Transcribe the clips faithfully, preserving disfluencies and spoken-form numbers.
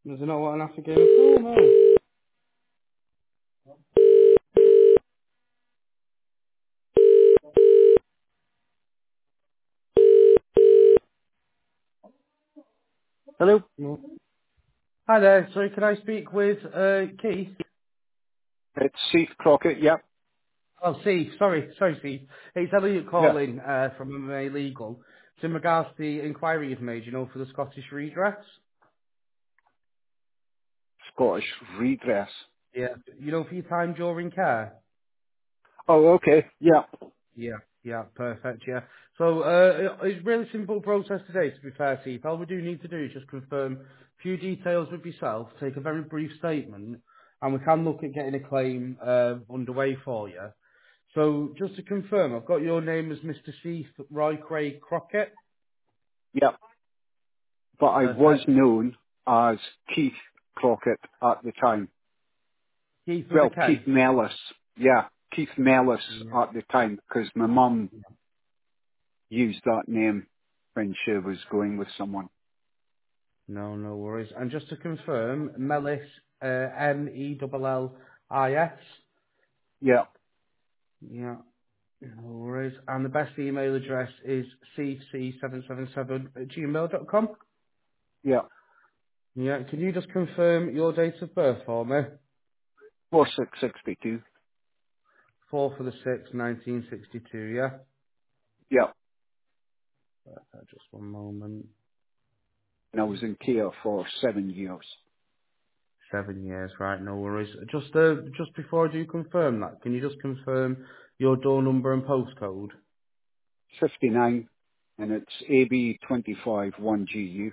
Does it not want an African? Oh no. Hello? No. Hi there. Sorry, can I speak with uh, Keith? It's Steve Crockett, yep. Oh, Steve. Sorry, sorry, Steve. It's Elliot Yeah. calling uh, from M M A Legal. It's in regards to the inquiry you've made, you know, for the Scottish redress. Scottish redress. Yeah. You know, for your time during care. Oh, okay. Yeah. Yeah, yeah, perfect, yeah. So, uh, it's a really simple process today, to be fair, Steve. All we do need to do is just confirm a few details with yourself, take a very brief statement, and we can look at getting a claim uh, underway for you. So, just to confirm, I've got your name as Mister Steve Roy Craig Crockett. Yeah. But I was Perfect. known as Keith Crockett at the time. Keith with a Well, Keith K. Mellis. Yeah. Keith Mellis Yeah. at the time because my mum used that name when she was going with someone. No, no worries. And just to confirm, Mellis, uh, M E L L I S. Yeah. Yeah. No worries. And the best email address is c c seven seven seven at gmail dot com. Yeah. Yeah, can you just confirm your date of birth for me? four six sixty-two. four for the sixth, nineteen sixty-two, yeah? Yeah. Uh, just one moment. And I was in care for seven years. Seven years, right, no worries. Just uh, just before I do confirm that, can you just confirm your door number and postcode? fifty-nine. And it's A B twenty-five one G U.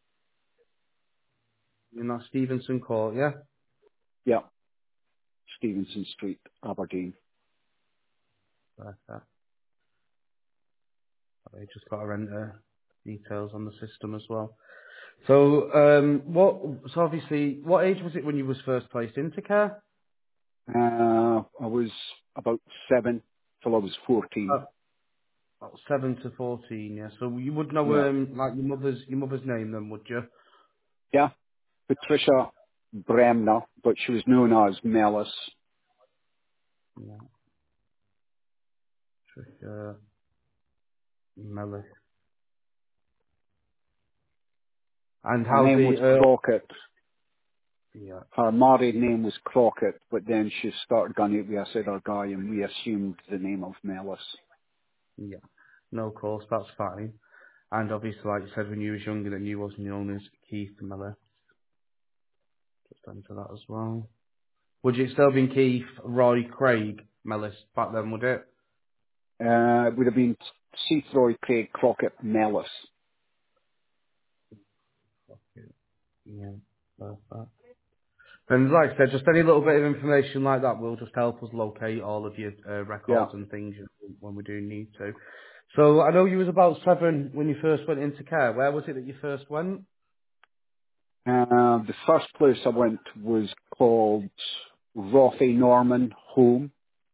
In that Stevenson Court, yeah? Yeah. Stevenson Street, Aberdeen. Perfect. I just got to enter details on the system as well. So, um, what? So obviously, what age was it when you was first placed into care? Uh, I was about seven till I was fourteen. Uh, about seven to fourteen. Yeah. So you would know, Yeah. um, like your mother's your mother's name, then, would you? Yeah. Patricia Bremner, but she was known as Mellis. Yeah. Tricia Melly. And Her how's name was the? Uh, Crockett. yeah. Her married name was Crockett, but then she started going out with a other guy and we assumed the name of Mellis. Yeah. No, of course, that's fine. And obviously, like you said, when you was younger, then you wasn't known as Keith Miller. Just enter that as well. Would it still been Keith Roy Craig Mellis back then? Would it? Uh, it would have been Seathroy Craig Crockett Mellis. Yeah. Perfect. And like I said, just any little bit of information like that will just help us locate all of your uh, Yeah. records and things when we do need to. So I know you was about seven when you first went into care. Where was it that you first went? Uh, the first place I went was called Rothy Norman Home.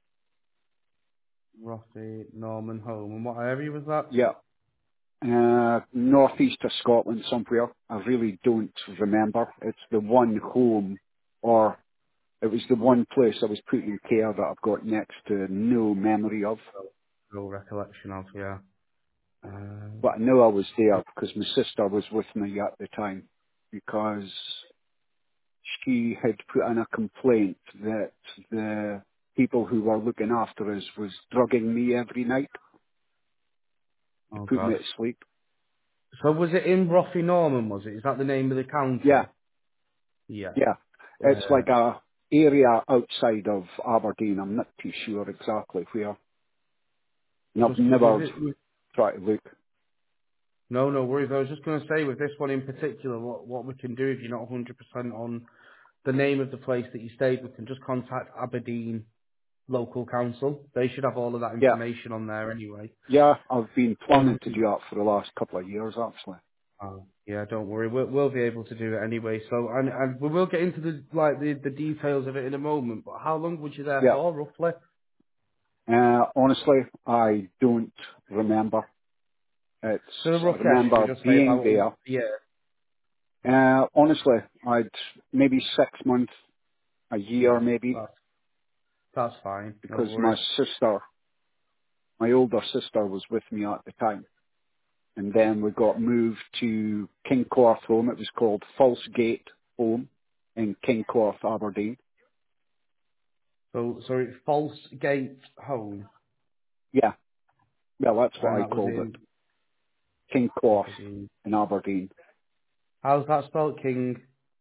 Rothy, Norman Home. And what area was that? Yeah. Uh, northeast of Scotland somewhere. I really don't remember. It's the one home, or it was the one place I was put in care that I've got next to no memory of. No recollection of, yeah. Uh, But I know I was there because my sister was with me at the time because she had put in a complaint that the people who were looking after us was drugging me every night to oh put me God. to sleep. So was it in Rothy Norman, was it? Is that the name of the Yeah, county? Yeah. yeah. It's Uh, like a area outside of Aberdeen. I'm not too sure exactly where. And I've just with never it, tried to look. no, no worries. I was just going to say with this one in particular, what what we can do if you're not one hundred percent on the name of the place that you stayed, we can just contact Aberdeen local council. They should have all of that Yeah, information on there anyway. yeah. I've been So planning we to can, do that for the last couple of years, actually. oh, yeah, don't worry, we'll, we'll be able to do it anyway. So and, and we will get into the like the, the details of it in a moment. But how long was you there Yeah. for, roughly? Uh, honestly, I don't remember. It's So a I rough guess, should remember we just say being about there. yeah. Uh, honestly, I'd maybe six months, a year Yeah, maybe, that's, that's fine. No because my worries. sister, my older sister was with me at the time. And then we got moved to Kingcorth Home. It was called False Gate Home in Kingcorth, Aberdeen. So, so it's False Gate Home, Yeah, well, that's what and I that was called it. in Kingcorth Aberdeen. in Aberdeen. How's that spelled, King?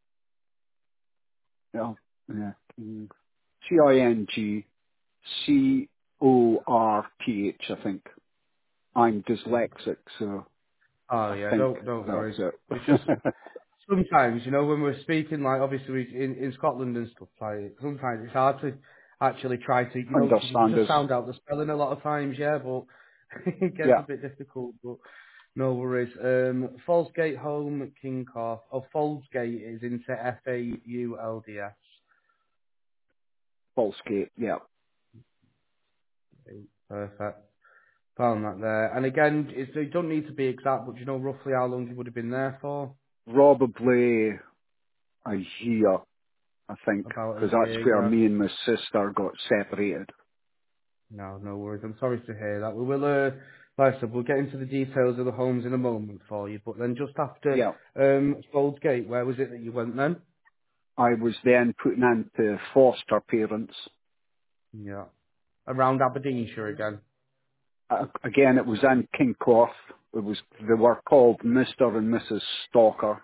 Yeah, yeah. King- C I N G C O R T H, I think. I'm dyslexic, so Oh I yeah, think don't don't that's worry. It's just it. sometimes, you know, when we're speaking, like obviously we, in in Scotland and stuff, like sometimes it's hard to actually try to, you know, because you can Understand just us. sound out the spelling a lot of times, yeah, but it gets a Yeah, bit difficult. But no worries. Um, Falsgate Home, Kingcorth. Oh, Falsgate is into F A U L D S. false gate, yeah. Perfect. Found that there. And again, it's, you don't need to be exact, but do you know roughly how long you would have been there for? Probably a year, I think, About a because that's year, where yeah. me and my sister got separated. No, no worries. I'm sorry to hear that. We will, uh, like I said, we'll get into the details of the homes in a moment for you. But then just after Yeah. um, Gate, where was it that you went then? I was then putting into foster parents. Yeah. Around Aberdeenshire again. Uh, again, it was in Kingcorth. It was, they were called Mister and Missus Stalker.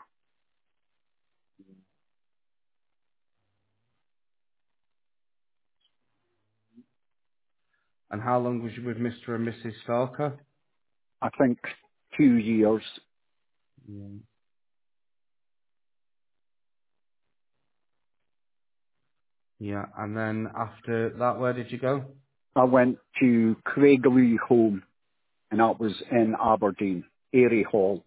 And how long was you with Mister and Missus Stalker? I think two years. Yeah. Yeah. And then after that, where did you go? I went to Craigley Home, and that was in Aberdeen, Airy Hall.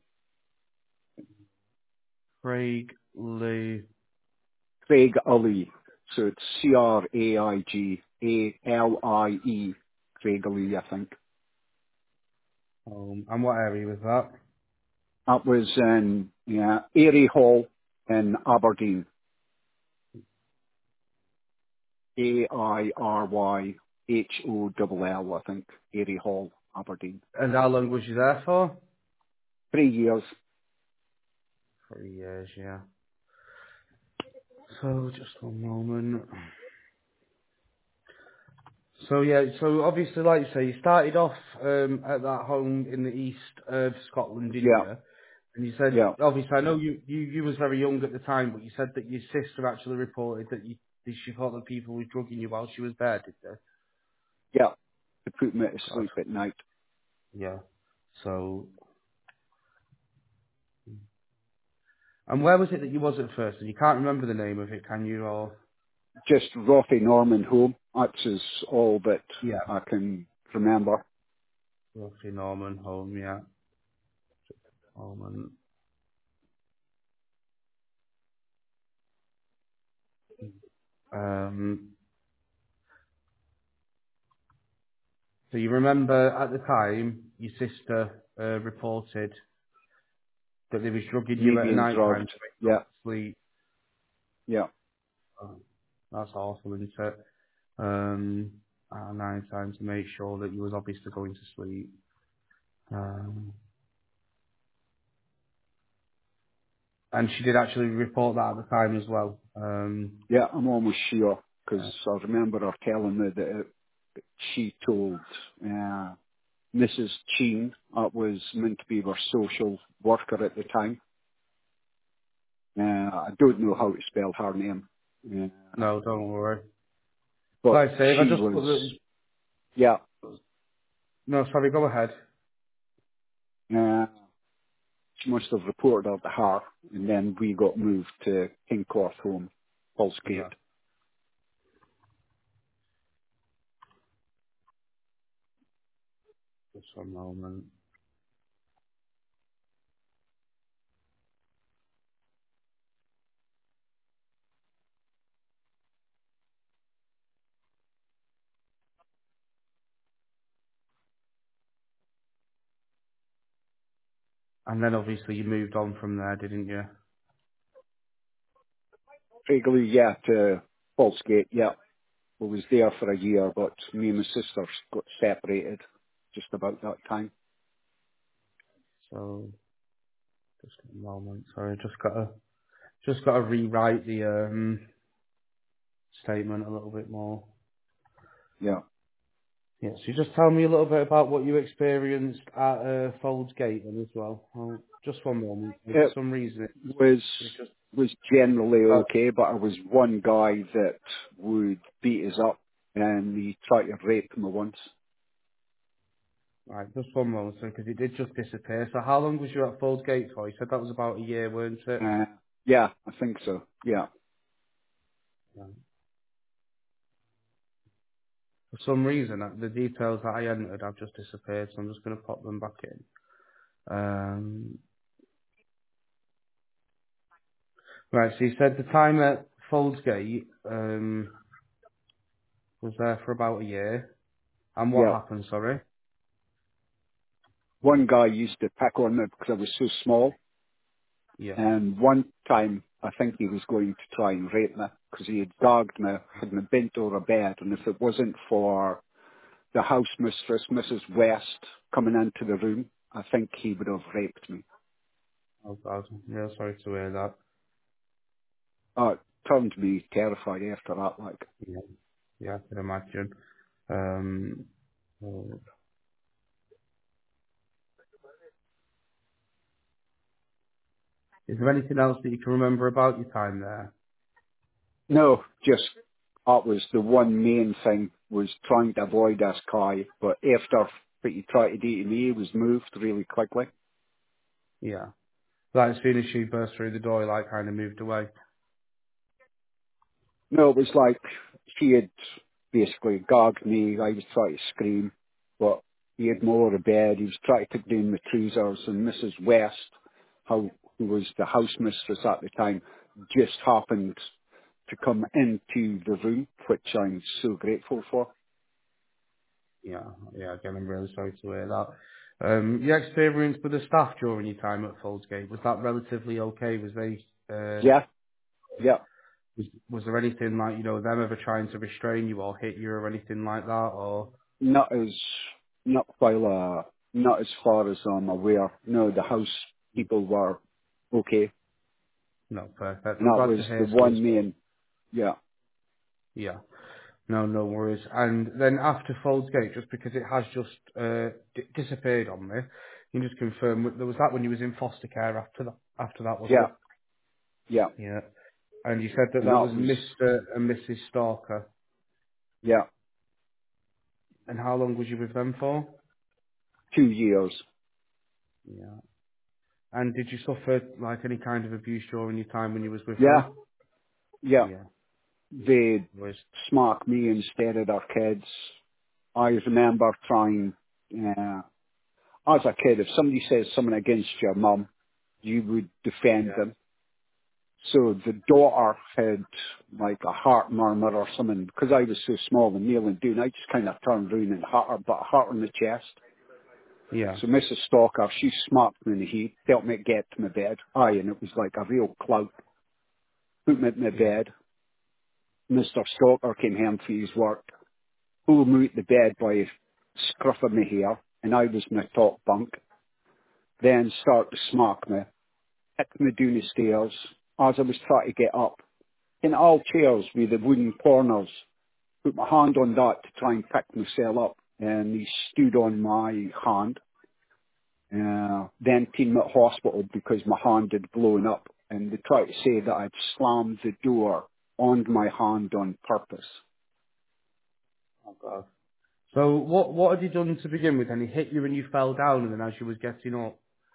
Craig Lee Craig Ali. So it's C R A I G A L I E, Craigley, I think. Home. And what area was that? That was in, yeah, Airy Hall in Aberdeen. A I R Y H O L L, I think. Airy Hall, Aberdeen. And how long was you there for? Three years. Three years, yeah. So just one moment. So yeah, so obviously, like you say, you started off um, at that home in the east of Scotland, didn't Yeah, you? And you said, yeah, obviously, I know you, you, you was very young at the time, but you said that your sister actually reported that you, that she thought that people were drugging you while she was there, did they? yeah. To put me to God. sleep at night. Yeah. So, and where was it that you was at first? And you can't remember the name of it, can you? Or Just Rothy Norman Home. That's is all that yeah, I can remember. roughly Norman home, yeah, Norman. Um, so you remember at the time your sister uh, reported that they was drugging Me you at being night time drugged. to make you go Yeah, to sleep. yeah. Oh, that's awful, isn't it? Um, at night time to make sure that you was obviously going to sleep. Um, and she did actually report that at the time as well. Um, Yeah, I'm almost sure, because uh, I remember her telling me that it, she told uh, Missus Cheen, that was meant to be her social worker at the time. Uh, I don't know how to spell her name, uh, no, don't worry. but Like I say, if I she just was, put the, yeah, no, sorry, go ahead. uh, she must have reported her to her, and then we got moved to Kingcorth Home, Falsgate. Yeah, just one moment. And then obviously you moved on from there, didn't you? Craiglee, yeah, to Falsgate, yeah. I was there for a year, but me and my sister got separated just about that time. So, just a moment. Sorry, just gotta, just gotta rewrite the um, statement a little bit more. Yeah. Yeah, so you just tell me a little bit about what you experienced at uh, Folds Gate then as well. Oh, just one moment. For It some reason, it, was it just... was generally Uh, okay, but there was one guy that would beat us up and he tried to rape me once. right, just one moment, because it did just disappear. So how long was you at Folds Gate for? You said that was about a year, weren't it? Uh, yeah, I think so. Yeah. Right. For some reason, uh, the details that I entered have just disappeared, so I'm just going to pop them back in. Um, right, so you said the time at Folds Gate um, was there for about a year. And what Yeah. happened, sorry? One guy used to pick on me because I was so small. Yeah. And one time, I think he was going to try and rape me because he had dogged me, had me bent over a bed. And if it wasn't for the house mistress, Missus West, coming into the room, I think he would have raped me. Oh, God. I'm real sorry to hear that. Oh, it turned me terrified after that, like. Yeah, yeah, I can imagine. Um, uh, is there anything else that you can remember about your time there? No, just that was the one main thing, was trying to avoid this guy, but after what he tried to do to me, he was moved really quickly. Yeah. Like, as soon as she burst through the door, like, kind of moved away. No, it was like she had basically gagged me. I was trying to scream, but he had me over the bed. He was trying to take down my trousers, and Missus West, how, who was the house mistress at the time, just happened to come into the room, which I'm so grateful for. Yeah, yeah, again, I'm really sorry to hear that. Um, your experience with the staff during your time at Foldsgate, was that relatively okay? Was they, uh, Yeah, yeah. was, was there anything like, you know, them ever trying to restrain you or hit you or anything like that, or? Not as, not while, uh, not as far as I'm aware. No, the house people were okay. No, perfect. And I'm that glad was to the hear so as one well. main, yeah, Yeah. No, no worries. And then after Foldsgate, just because it has just uh, d- disappeared on me, you can just confirm, w- there was that when you was in foster care after that, after that, was yeah, it? yeah. Yeah. And you said that And that that was was, Mister and Missus Stalker. yeah, And how long was you with them for? two years. Yeah. And did you suffer like any kind of abuse during your time when you was with Yeah, them? yeah. Yeah. They Was smack me instead of their kids. I remember trying, uh, as a kid, if somebody says something against your mum, you would defend yeah. them. So the daughter had like a heart murmur or something, because I was so small and kneeling down, I just kind of turned round and hit her, but hit her in the chest. Yeah. So Missus Stalker, she smacked me in the head, helped me get to my bed. Aye, and it was like a real clout. Put me in my Yeah. bed. Mister Stalker came home for his work, pulled me out the bed by a scruff of my hair, and I was in the top bunk. Then started to smack me, kicked me down the stairs as I was trying to get up. In all chairs with the wooden corners, put my hand on that to try and pick myself up, and he stood on my hand. Uh, then taken me to hospital because my hand had blown up, and they tried to say that I'd slammed the door on my hand on purpose. Oh God. So what what had he done to begin with? And he hit you and you fell down, and then as you was getting up.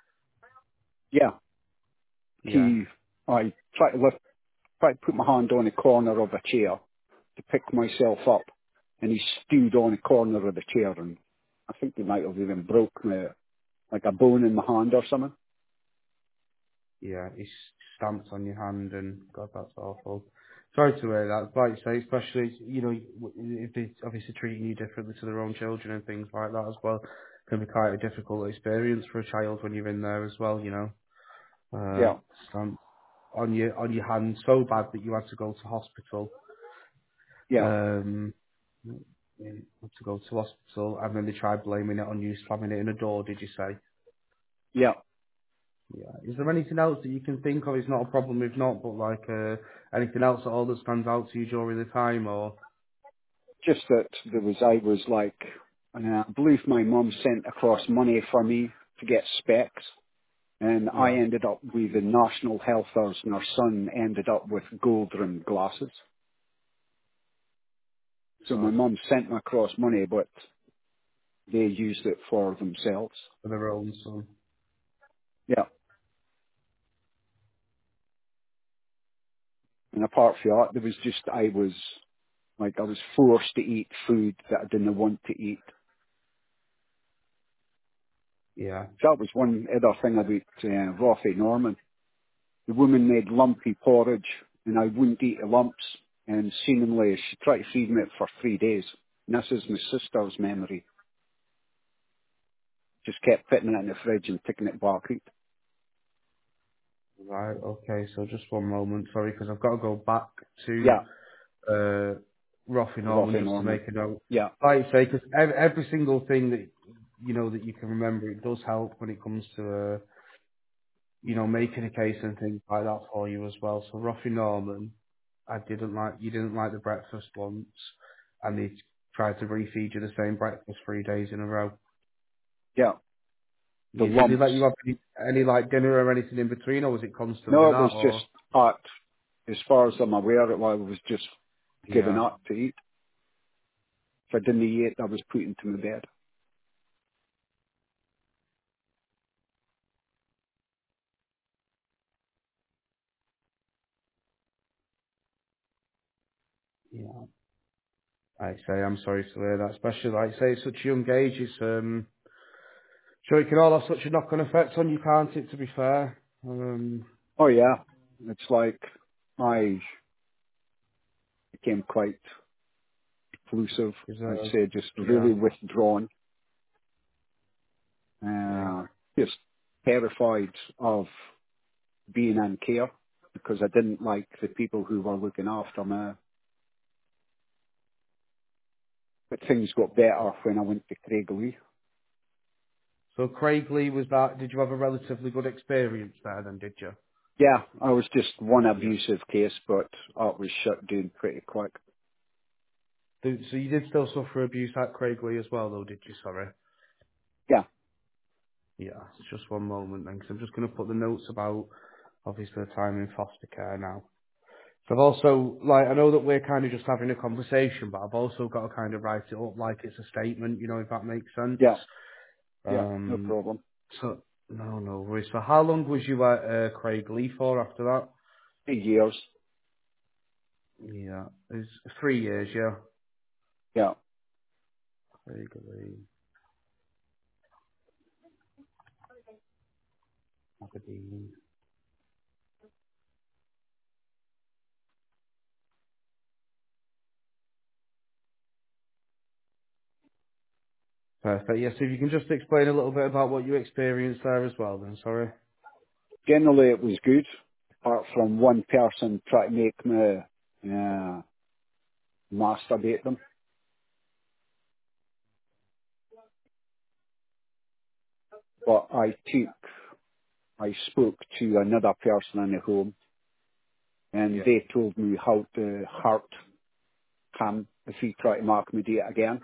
Yeah, Yeah. he, I tried to lift, tried to put my hand on the corner of a chair to pick myself up, and he stood on the corner of the chair, and I think he might have even broke me, like a bone in my hand or something. Yeah, he s- stamped on your hand, and God, that's awful. Sorry to hear that. Like you say, especially you know w- if they obviously treating you differently to their own children and things like that as well, can be quite a difficult experience for a child when you're in there as well. You know, uh, Yeah. stamp. on your on your hand so bad that you had to go to hospital. Yeah, Um, you had to go to hospital, and then they tried blaming it on you slamming it in a door. Did you say? yeah. Yeah. Is there anything else that you can think of? It's not a problem if not, but like uh, anything else at all that stands out to you during the time, or Just that there was, I was like, uh, I believe my mum sent across money for me to get specs, and I yeah, ended up with the National Healthers, and our son ended up with gold rimmed glasses. So my God, mum sent me across money, but they used it for themselves. for their own son. Yeah. And apart from that, there was just, I was, like, I was forced to eat food that I didn't want to eat. Yeah. So that was one other thing about uh, Rothy Norman. The woman made lumpy porridge, and I wouldn't eat the lumps, and seemingly she tried to feed me it for three days. And this is my sister's memory. Just kept putting it in the fridge and taking it back out. Right. Okay. So just one moment, sorry, because I've got to go back to Yeah, uh, Rothy Norman Rothy just to Norman. make a note. Yeah, Like you say, because every, every single thing that you know that you can remember, it does help when it comes to uh, you know making a case and things like that for you as well. So Rothy Norman, I didn't like you didn't like the breakfast once, and they tried to refeed you the same breakfast three days in a row. yeah. The Yeah, did they lumps. let you have any, any like dinner or anything in between, or was it constantly No, it was that? just Or at, as far as I'm aware, it was just given yeah, up to eat. If I didn't eat, I was put into my bed. yeah. Like I say, I'm sorry to hear that, especially like I say, at such a young age. It's um, sure it can all have such a knock-on effect on you, can't it? To be fair, um, Oh yeah, it's like I became quite exclusive. is I'd uh, say just yeah. really withdrawn, Yeah. uh, just terrified of being in care because I didn't like the people who were looking after me. But things got better when I went to Craiglee. So Craig Lee was that? Did you have a relatively good experience there? Then did you? Yeah, I was just one Yeah. abusive case, but it was shut down pretty quick. So so you did still suffer abuse at Craig Lee as well, though, did you? Sorry. Yeah, Yeah. It's just one moment then, because I'm just going to put the notes about obviously the time in foster care now. So I've also, like, I know that we're kind of just having a conversation, but I've also got to kind of write it up like it's a statement, you know, if that makes sense. yeah, yeah, no Um, problem. so, no, no worries. So how long was you at uh, Craig Lee for after that? Eight years. Yeah, it's three years, yeah. Yeah. Craig Lee, Aberdeen. Perfect. Yeah, so if you can just explain a little bit about what you experienced there as well then, sorry. Generally, it was good, apart from one person trying to make me uh, masturbate them. But I took, I spoke to another person in the home, and Yeah. they told me how to hurt him if he tried to mark me do it again.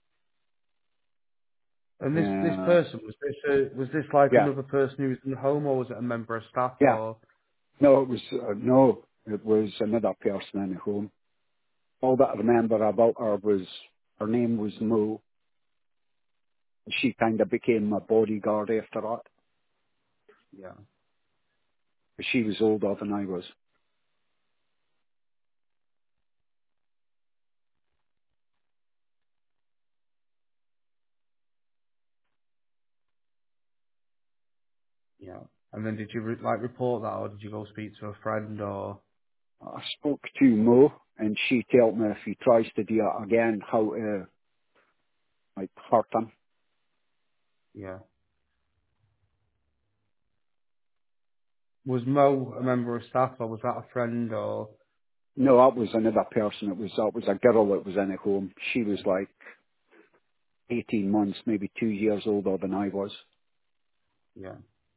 And this this Uh, person, was this uh, was this like yeah, another person who was in the home, or was it a member of staff, yeah. or? No, it was uh, no, it was another person in the home. All that I remember about her was her name was Mo. She kind of became my bodyguard after that. Yeah. But she was older than I was. Yeah. And then did you re- like report that, or did you go speak to a friend, or? I spoke to Mo, and she told me if he tries to do it again, how to like hurt him. Yeah. Was Mo a member of staff, or was that a friend, or? No, that was another person. It was that was a girl that was in a home. She was like eighteen months, maybe two years older than I was. Yeah.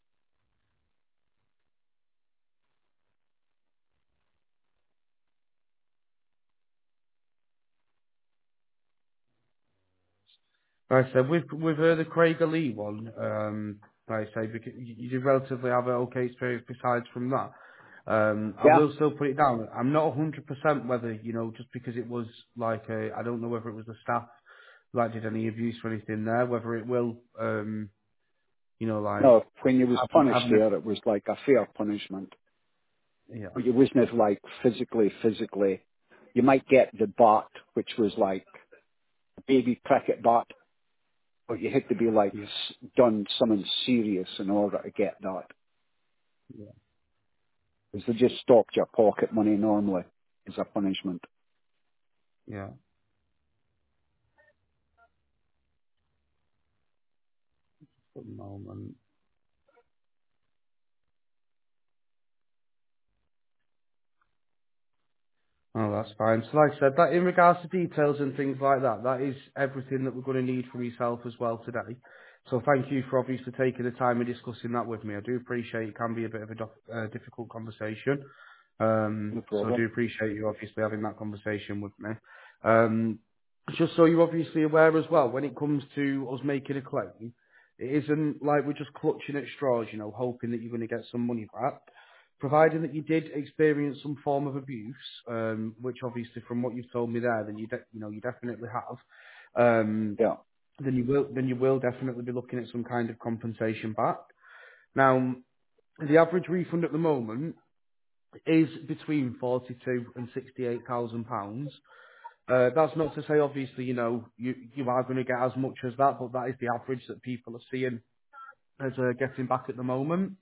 Like I said, with with uh, the Craig Lee one, um, like I say, because you, you did relatively have an okay experience besides from that. Um, I Yeah. will still put it down. I'm not one hundred percent whether, you know, just because it was like a, I don't know whether it was the staff that did any abuse or anything there, whether it will, um, you know, like, No, when you was having, punished having there, a, it was like a fair punishment. yeah, But it wasn't like physically, physically. You might get the bat, which was like a baby cricket bat, but you had to be like yeah, s- done something serious in order to get that. yeah, Because they just stopped your pocket money normally as a punishment. yeah. At the moment. Oh, that's fine. So like I said, that in regards to details and things like that, that is everything that we're going to need from yourself as well today. So thank you for obviously taking the time and discussing that with me. I do appreciate it can be a bit of a dof- uh, difficult conversation. Um, No so I problem. do appreciate you obviously having that conversation with me. Um, just so you're obviously aware as well, when it comes to us making a claim, it isn't like we're just clutching at straws, you know, hoping that you're going to get some money back. Providing that you did experience some form of abuse, um, which obviously from what you've told me there, then you de- you know you definitely have, um, Yeah. then you will then you will definitely be looking at some kind of compensation back. Now, the average refund at the moment is between forty-two and sixty-eight thousand pounds. Uh, that's not to say, obviously, you know you you are going to get as much as that, but that is the average that people are seeing as uh, getting back at the moment.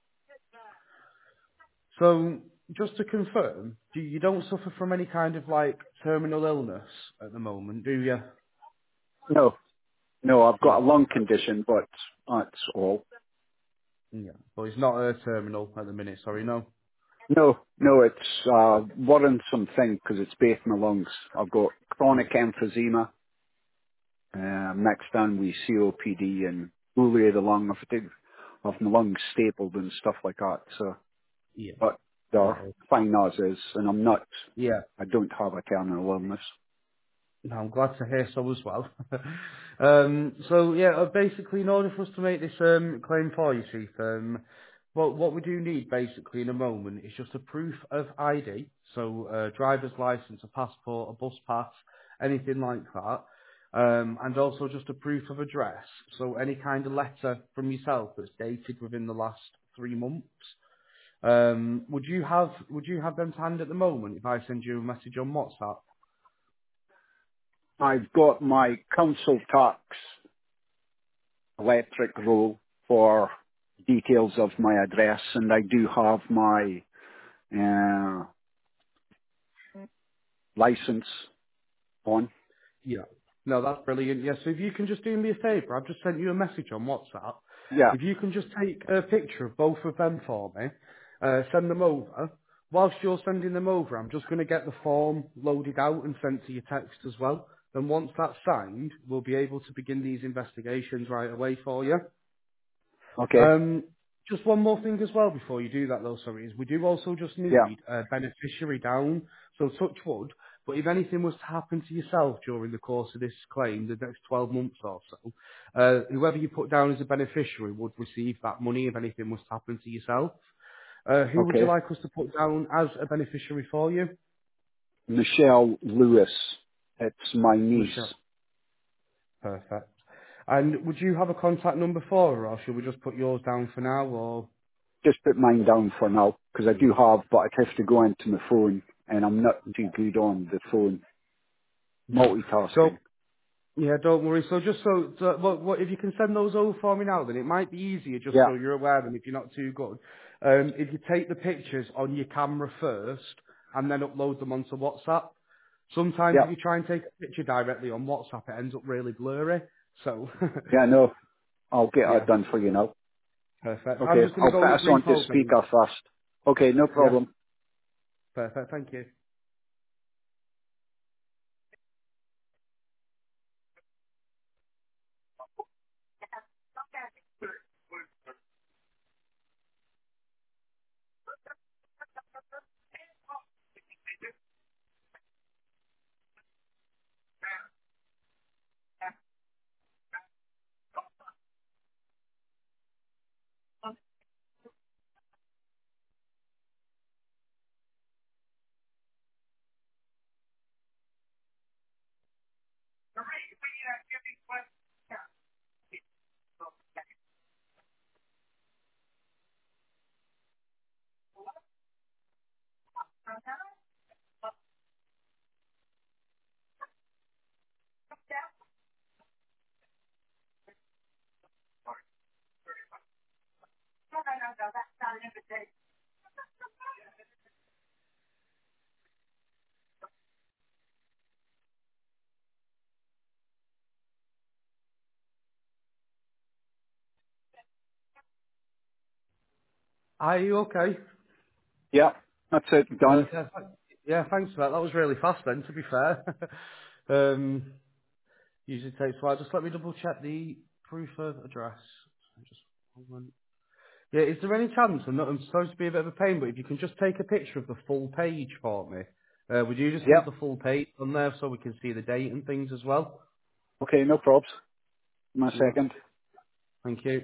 So, just to confirm, do you don't suffer from any kind of like terminal illness at the moment, do you? No, no, I've got Yeah. a lung condition, but that's all. Yeah. But it's not a terminal at the minute, sorry, no? No, no, it's uh, worrisome thing because it's both my lungs. I've got chronic emphysema, uh, mixed in with C O P D and bully of the lung. I've had I've my lungs stapled and stuff like that. So, Yeah. but they're Oh. fine as is, and I'm not. Yeah. I don't have a terminal illness. No, I'm glad to hear so as well. um, so yeah, uh, basically, in order for us to make this um, claim for you, Chief, um, what what we do need basically in a moment is just a proof of I D, so uh, driver's license, a passport, a bus pass, anything like that, um, and also just a proof of address, so any kind of letter from yourself that's dated within the last three months. Um, would you have would you have them to hand at the moment if I send you a message on WhatsApp? I've got my council tax electric roll for details of my address, and I do have my uh, license on. Yeah. No, that's brilliant. Yeah, so if you can just do me a favour, I've just sent you a message on WhatsApp. Yeah, If you can just take a picture of both of them for me, uh, send them over. Whilst you're sending them over, I'm just going to get the form loaded out and sent to your text as well. Then once that's signed, we'll be able to begin these investigations right away for you. okay, Um, just one more thing as well before you do that though, sorry, is we do also just yeah, need a beneficiary down, so touch wood, but if anything was to happen to yourself during the course of this claim, the next twelve months or so, uh, whoever you put down as a beneficiary would receive that money if anything was to happen to yourself. Uh, who would you okay. like us to put down as a beneficiary for you? Michelle Lewis, it's my niece. Michelle. Perfect. And would you have a contact number for her, or should we just put yours down for now, or? Just put mine down for now, because I do have, but I'd have to go into my phone, and I'm not too good on the phone. No. So Multitasking. yeah, don't worry. So just so, so what, what, if you can send those over for me now, then it might be easier just Yeah, so you're aware of them if you're not too good. Um, if you take the pictures on your camera first and then upload them onto WhatsApp. Sometimes if yeah, you try and take a picture directly on WhatsApp, it ends up really blurry. So yeah, no, I'll get yeah, that done for you now. Perfect. I'm Okay, just going to I'll go put on a us brief onto hold then. speaker first. Okay, no Yeah, problem. perfect. Thank you. Are you okay? Yeah, that's it, done. Perfect. Yeah, thanks for that. That was really fast then, to be fair. um, usually takes a while. Just let me double check the proof of address. Just hold on. Yeah, is there any chance, I'm, not, I'm supposed to be a bit of a pain, but if you can just take a picture of the full page for me, uh, would you just need Yep. the full page on there so we can see the date and things as well? Okay, no probs. In a Yeah, second. thank you.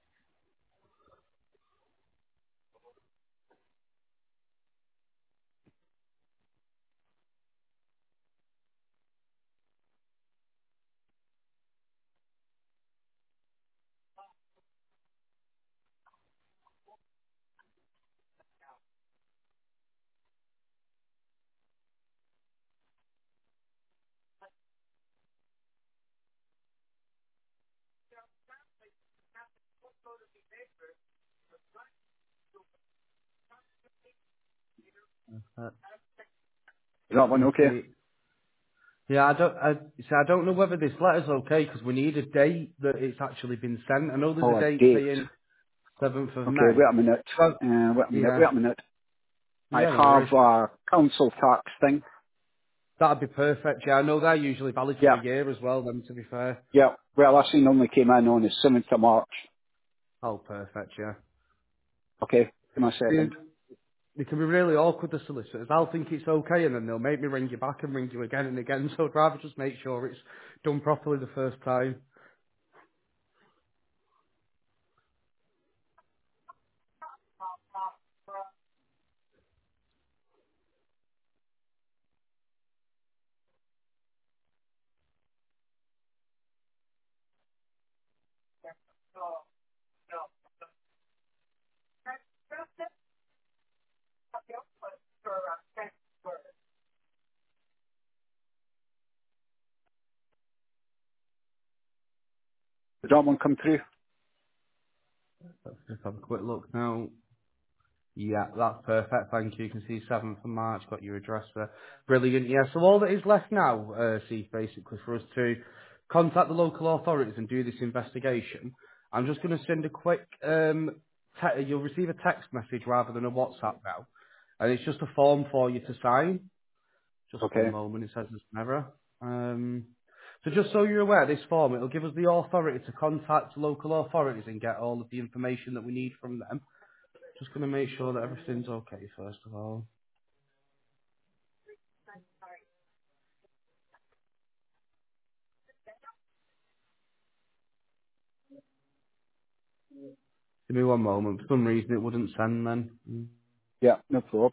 Uh, Is that one you okay? see, yeah, I don't, I, see, I don't know whether this letter's okay because we need a date that it's actually been sent. I know there's a Oh, a date date. saying seventh of Okay, May. wait a minute. So, Uh, wait a minute, yeah, wait a minute. I yeah, no have worries. a council tax thing. That'd be perfect. Yeah, I know they're usually valid for Yeah, a year as well. Then, to be fair. yeah. Well, I seen only came in on the seventh of March. Oh, perfect. Yeah. Okay, give me a They, second. they can be really awkward, the solicitors. I'll think it's okay, and then they'll make me ring you back and ring you again and again. So I'd rather just make sure it's done properly the first time. Did that one come through? Let's just have a quick look now. Yeah, that's perfect. Thank you. You can see seventh of March, got your address there. Brilliant. Yeah, so all that is left now, uh, Steve, basically, for us to contact the local authorities and do this investigation. I'm just going to send a quick, um, te- you'll receive a text message rather than a WhatsApp now. And it's just a form for you to sign. Just one Okay. moment, it says there's an error. Um, so just so you're aware, this form, it'll give us the authority to contact local authorities and get all of the information that we need from them. Just going to make sure that everything's okay, first of all. Give me one moment. For some reason, it wouldn't send then. Mm. Yeah, no probs.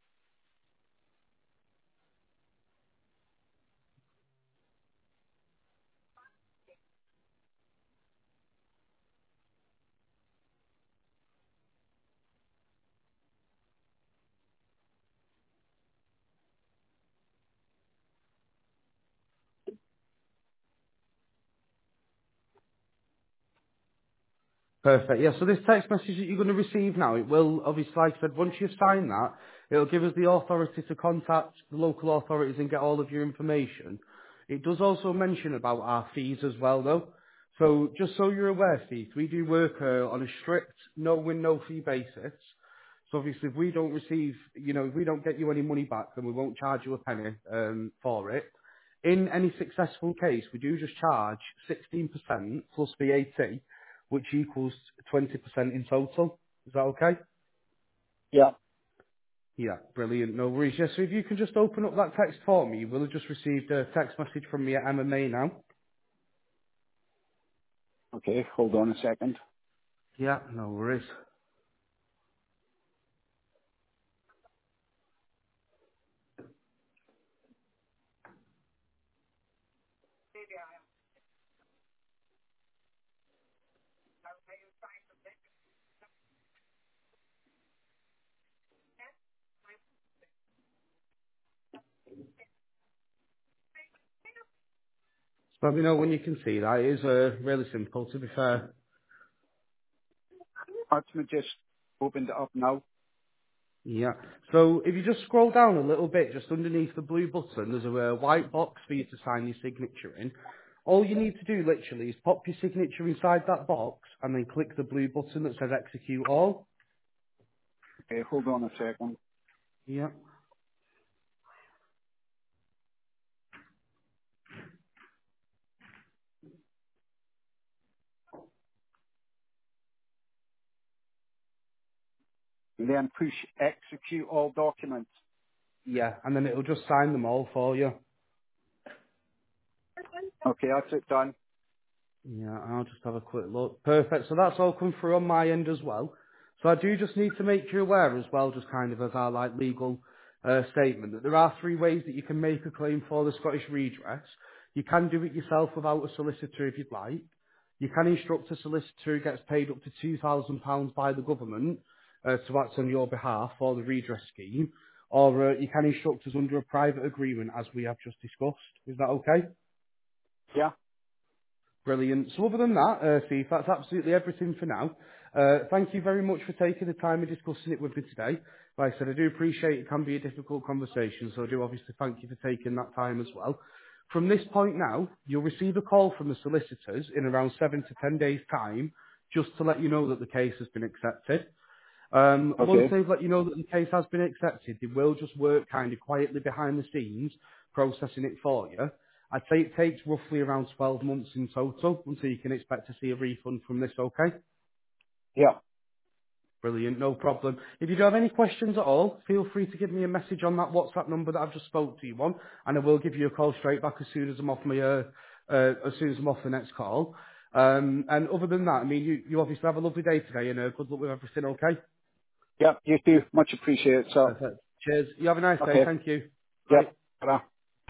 Perfect. Yeah, so this text message that you're going to receive now, it will, obviously, like I said, once you've signed that, it'll give us the authority to contact the local authorities and get all of your information. It does also mention about our fees as well, though. So just so you're aware, Steve, we do work uh, on a strict no-win, no-fee basis. So obviously, if we don't receive, you know, if we don't get you any money back, then we won't charge you a penny um, for it. In any successful case, we do just charge sixteen percent plus V A T, which equals twenty percent in total. Is that okay? Yeah. Yeah, brilliant. No worries. Yes, so if you can just open up that text for me, you will have just received a text message from me at M M A now. Okay, hold on a second. Yeah, no worries. Let me know when you can see that. It is uh, really simple, to be fair. That's me just opened it up now. Yeah. So if you just scroll down a little bit, just underneath the blue button, there's a uh, white box for you to sign your signature in. All you need to do literally is pop your signature inside that box and then click the blue button that says execute all. Okay, hold on a second. Yeah. And then push execute all documents. Yeah. And then it'll just sign them all for you. Okay, that's it done. Yeah, I'll just have a quick look. Perfect. So that's all come through on my end as well. So I do just need to make you aware as well, just kind of as our like legal uh, statement, that there are three ways that you can make a claim for the Scottish redress. You can do it yourself without a solicitor if you'd like. You can instruct a solicitor who gets paid up to two thousand pounds by the government uh, to act on your behalf for the redress scheme. Or uh, you can instruct us under a private agreement as we have just discussed. Is that okay? Yeah. Brilliant. So other than that, uh, Steve, that's absolutely everything for now. Uh, thank you very much for taking the time and discussing it with me today. Like I said, I do appreciate it can be a difficult conversation, so I do obviously thank you for taking that time as well. From this point now, you'll receive a call from the solicitors in around seven to ten days' time, just to let you know that the case has been accepted. Um, once Okay. they've let you know that the case has been accepted, they will just work kind of quietly behind the scenes, processing it for you. I'd say it takes roughly around twelve months in total until you can expect to see a refund from this, okay? Yeah. Brilliant, no problem. If you do have any questions at all, feel free to give me a message on that WhatsApp number that I've just spoke to you on, and I will give you a call straight back as soon as I'm off my, uh, uh, as soon as I'm off the next call. Um, and other than that, I mean, you, you obviously have a lovely day today, and uh, good luck with everything, okay? Yeah, you too. Much appreciated, sir. Perfect. Cheers. You have a nice day. Okay. Thank you. Bye. Yep. Ta-ra.